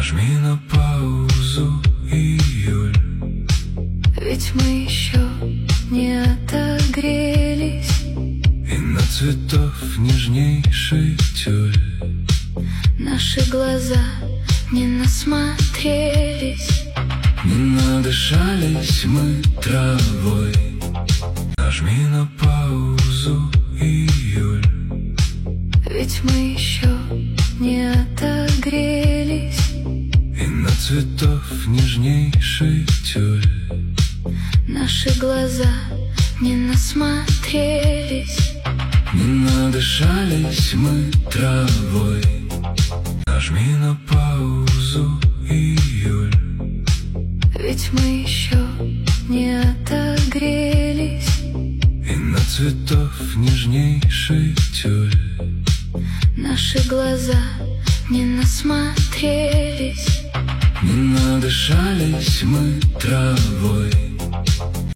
Нажми на паузу, июль. Ведь мы еще не отогрелись, И на цветов нежнейший тюль наши глаза не насмотрелись, не надышались мы травой. Нажми на паузу, июль. ведь мы еще не отогрелись, И на цветов нежнейший тюль наши глаза не насмотрелись, не надышались мы травой. Нажми на паузу, июль. ведь мы еще не отогрелись, И на цветов нежнейший тюль наши глаза не насмотрелись, не надышались мы травой.